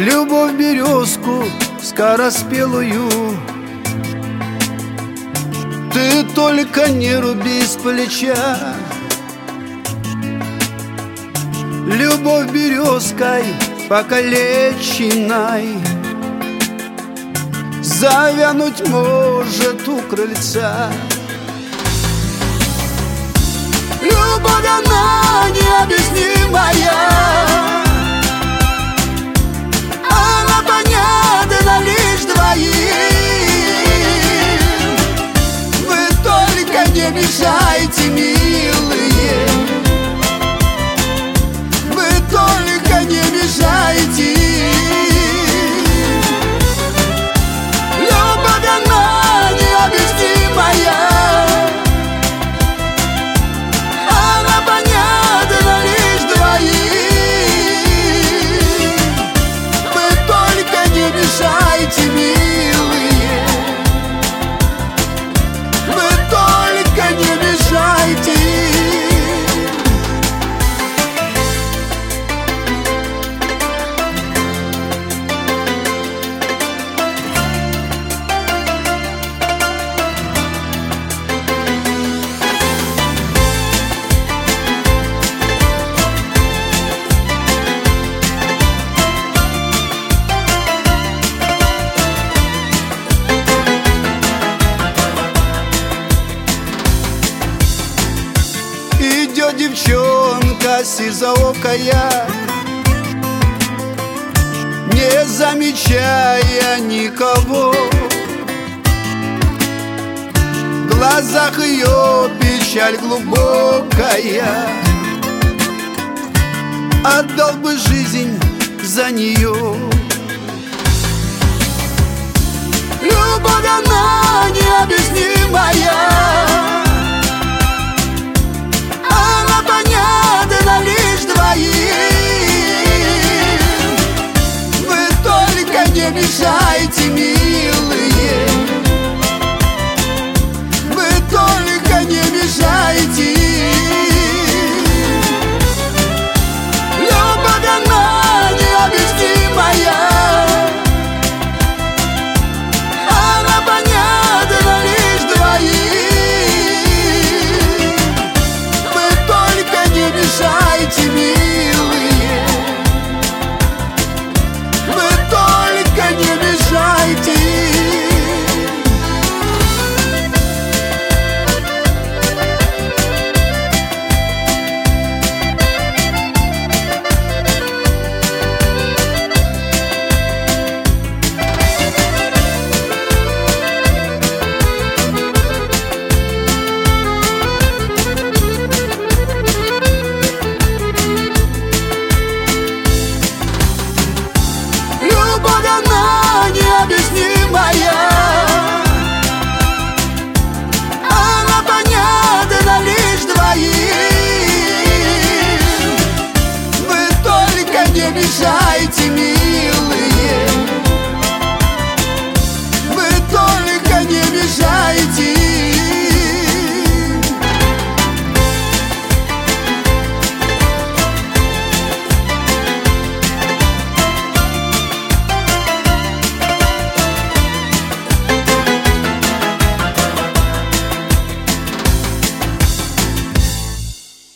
Любовь березку скороспелую, ты только не руби с плеча. Любовь березкой покалеченной завянуть может у крыльца. Любовь, она необъяснимая, она понятна лишь двоим. Вы только не мешайте, милые, вы только не мешайте. Любовь, она необъяснимая, она понятна лишь двоим. Вы только не мешайте, милые, вы только не мешайте. Идет девчонка сизоокая, не замечая никого. В глазах ее печаль глубокая, отдал бы жизнь за нее. Любовь, она необъяснимая, она понятна лишь двоим. Вы только не мешайте мне.